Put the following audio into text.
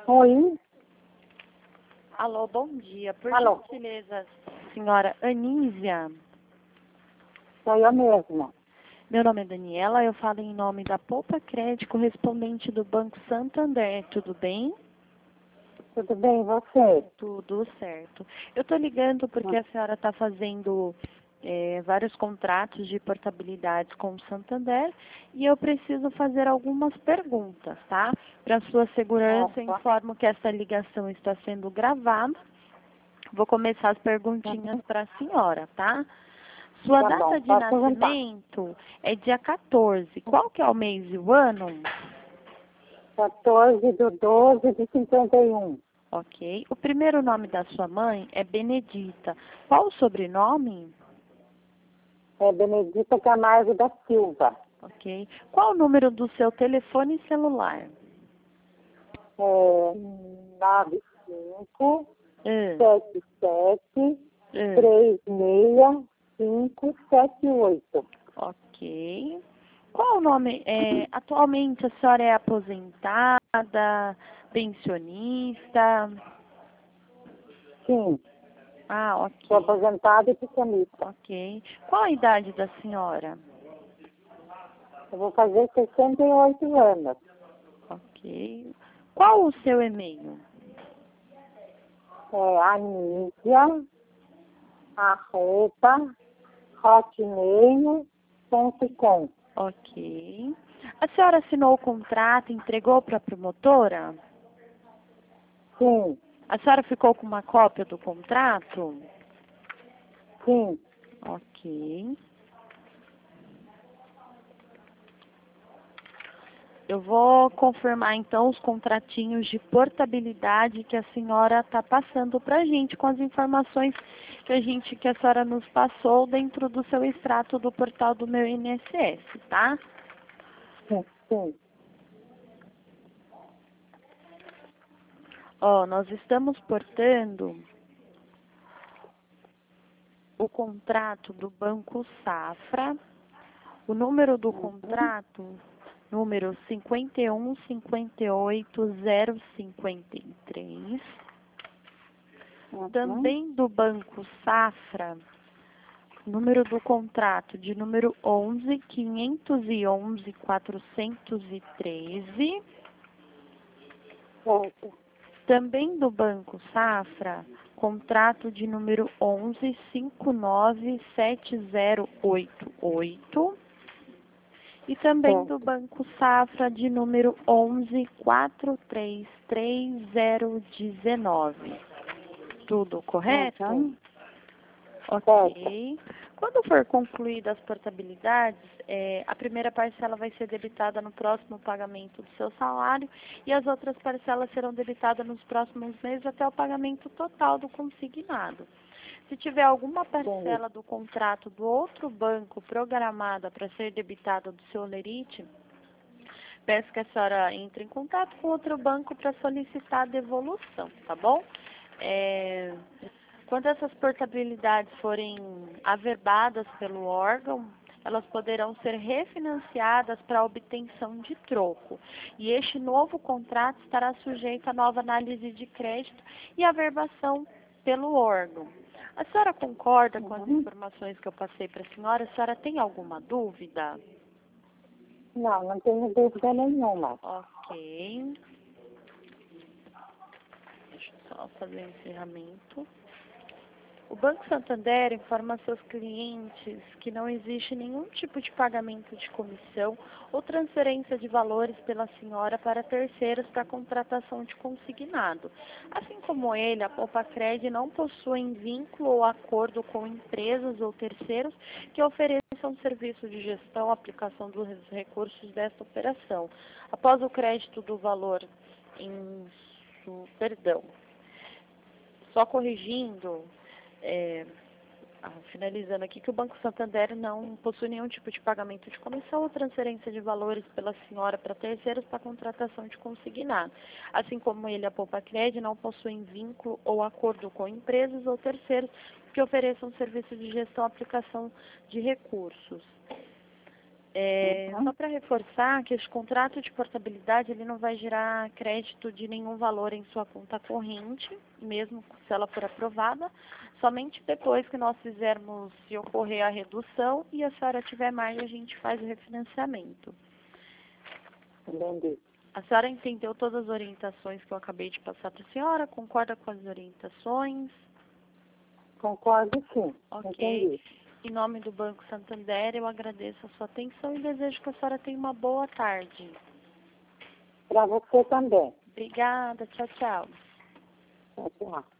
Oi, Alô, bom dia. Por alô, gentileza, senhora Anísia. sou eu mesma. Meu nome é Daniela, eu falo em nome da Poupa Crédito, correspondente do Banco Santander. Tudo bem? Tudo bem, e você? Tudo certo. Eu estou ligando porque a senhora está fazendo vários contratos de portabilidade com o Santander e eu preciso fazer algumas perguntas, tá? Para sua segurança, eu Opa. informo que essa ligação está sendo gravada. Vou começar as perguntinhas para a senhora, tá? Sua Tá bom, data de pode perguntar. nascimento é dia 14. Qual que é o mês e o ano? 14/12/51. Ok. O primeiro nome da sua mãe é Benedita. Qual o sobrenome? É Benedita Camargo da Silva. Ok. Qual o número do seu telefone celular? É 95 Ah, 77 ah. 36578. Ok. Qual o nome? Atualmente a senhora é aposentada, pensionista? Sim, Ah, sou ok. aposentada e pensionista. Ok. Qual a idade da senhora? Eu vou fazer 68 anos. Ok. Qual o seu e-mail? É anísia@hotmail.com. Ok. A senhora assinou o contrato, entregou para a promotora? Sim, A senhora ficou com uma cópia do contrato? sim. Ok. Eu vou confirmar então os contratinhos de portabilidade que a senhora está passando para a gente com as informações que a senhora nos passou dentro do seu extrato do portal do meu INSS, tá? Sim, sim. Ó, nós estamos portando o contrato do Banco Safra, o número do Uhum, contrato, número 5158053, uhum, também do Banco Safra, número do contrato de número 11.511.413, certo, também do Banco Safra, contrato de número 11.597088, e também do certo. Banco Safra de número 11.433.019. Tudo correto? Uhum, certo. Ok. Quando for concluídas as portabilidades, a primeira parcela vai ser debitada no próximo pagamento do seu salário e as outras parcelas serão debitadas nos próximos meses até o pagamento total do consignado. Se tiver alguma Entendi. parcela do contrato do outro banco programada para ser debitada do seu lerite, peço que a senhora entre em contato com outro banco para solicitar a devolução, tá bom? É, Quando essas portabilidades forem averbadas pelo órgão, elas poderão ser refinanciadas para obtenção de troco. E este novo contrato estará sujeito a nova análise de crédito e averbação pelo órgão. A senhora concorda com as Uhum. informações que eu passei para a senhora? A senhora tem alguma dúvida? Não, não tenho dúvida nenhuma. Ok. Deixa eu só fazer o encerramento. O Banco Santander informa a seus clientes que não existe nenhum tipo de pagamento de comissão ou transferência de valores pela senhora para terceiros para contratação de consignado. Assim como ele, a Poupa-Cred não possui vínculo ou acordo com empresas ou terceiros que ofereçam serviço de gestão, aplicação dos recursos desta operação. Após o crédito do valor em perdão, só corrigindo, é, finalizando aqui, que o Banco Santander não possui nenhum tipo de pagamento de comissão ou transferência de valores pela senhora para terceiros para contratação de consignado. Assim como ele, a Poupa-Cred, não possui vínculo ou acordo com empresas ou terceiros que ofereçam serviço de gestão ou aplicação de recursos. Só para reforçar que esse contrato de portabilidade ele não vai gerar crédito de nenhum valor em sua conta corrente, mesmo se ela for aprovada, somente depois que nós fizermos, se ocorrer a redução e a senhora tiver mais, a gente faz o refinanciamento. Entendi. A senhora entendeu todas as orientações que eu acabei de passar para a senhora? Concorda com as orientações? Concordo, sim. Ok. Entendi. Em nome do Banco Santander, eu agradeço a sua atenção e desejo que a senhora tenha uma boa tarde. Para você também. Obrigada. Tchau, tchau. Tchau, tchau.